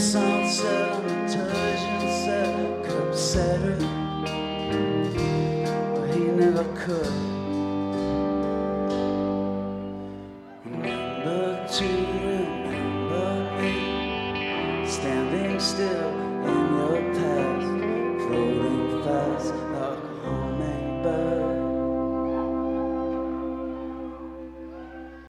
sunset on the television set could upset her, but he never could. Remember to remember me, standing still